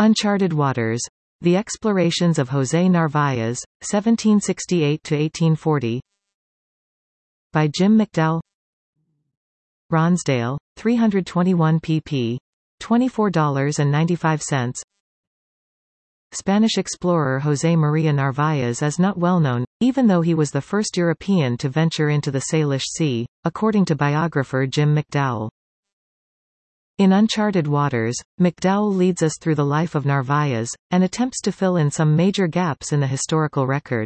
Uncharted Waters. The Explorations of José Narváez, 1768–1840. By Jim McDowell. Ronsdale, 321 pp. $24.95. Spanish explorer José María Narváez is not well known, even though he was the first European to venture into the Salish Sea, according to biographer Jim McDowell. In Uncharted Waters, McDowell leads us through the life of Narváez, and attempts to fill in some major gaps in the historical record.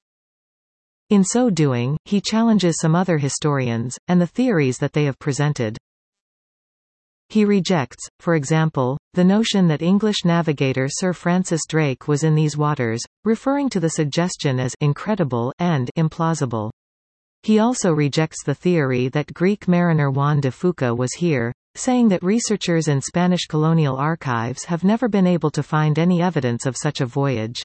In so doing, he challenges some other historians, and the theories that they have presented. He rejects, for example, the notion that English navigator Sir Francis Drake was in these waters, referring to the suggestion as incredible and implausible. He also rejects the theory that Greek mariner Juan de Fuca was here, saying that researchers in Spanish colonial archives have never been able to find any evidence of such a voyage.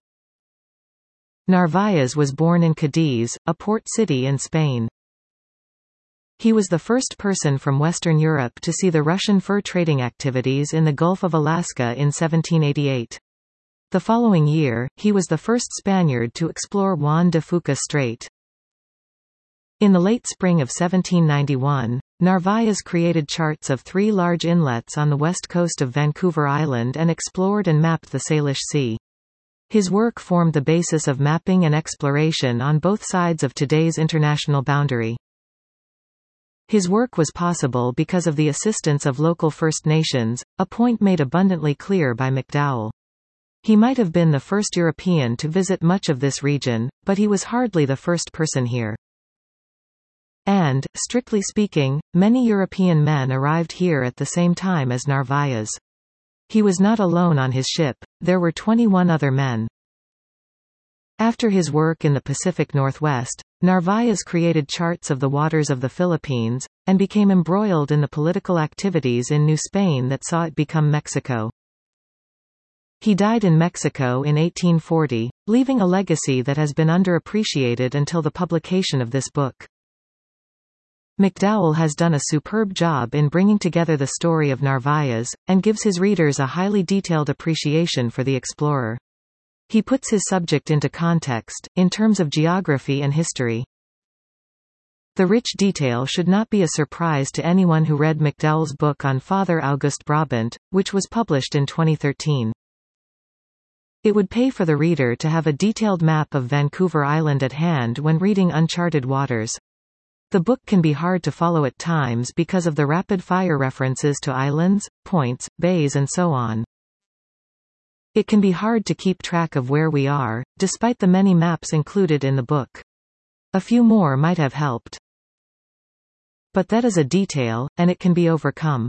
Narváez was born in Cadiz, a port city in Spain. He was the first person from Western Europe to see the Russian fur trading activities in the Gulf of Alaska in 1788. The following year, he was the first Spaniard to explore Juan de Fuca Strait. In the late spring of 1791, Narváez created charts of 3 large inlets on the west coast of Vancouver Island and explored and mapped the Salish Sea. His work formed the basis of mapping and exploration on both sides of today's international boundary. His work was possible because of the assistance of local First Nations, a point made abundantly clear by McDowell. He might have been the first European to visit much of this region, but he was hardly the first person here. And, strictly speaking, many European men arrived here at the same time as Narváez. He was not alone on his ship, there were 21 other men. After his work in the Pacific Northwest, Narváez created charts of the waters of the Philippines, and became embroiled in the political activities in New Spain that saw it become Mexico. He died in Mexico in 1840, leaving a legacy that has been underappreciated until the publication of this book. McDowell has done a superb job in bringing together the story of Narváez, and gives his readers a highly detailed appreciation for the explorer. He puts his subject into context, in terms of geography and history. The rich detail should not be a surprise to anyone who read McDowell's book on Father August Brabant, which was published in 2013. It would pay for the reader to have a detailed map of Vancouver Island at hand when reading Uncharted Waters. The book can be hard to follow at times because of the rapid-fire references to islands, points, bays and so on. It can be hard to keep track of where we are, despite the many maps included in the book. A few more might have helped. But that is a detail, and it can be overcome.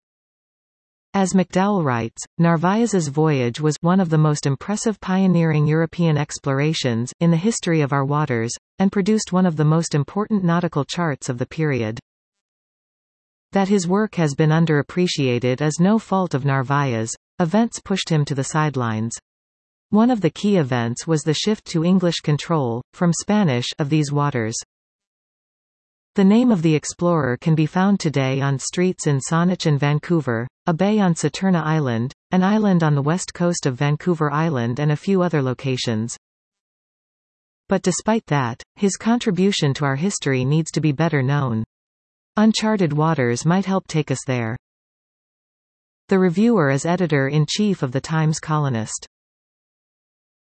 As McDowell writes, Narváez's voyage was one of the most impressive pioneering European explorations in the history of our waters, and produced one of the most important nautical charts of the period. That his work has been underappreciated is no fault of Narváez. Events pushed him to the sidelines. One of the key events was the shift to English control, from Spanish, of these waters. The name of the explorer can be found today on streets in Saanich and Vancouver, a bay on Saturna Island, an island on the west coast of Vancouver Island and a few other locations. But despite that, his contribution to our history needs to be better known. Uncharted Waters might help take us there. The reviewer is editor-in-chief of the Times Colonist.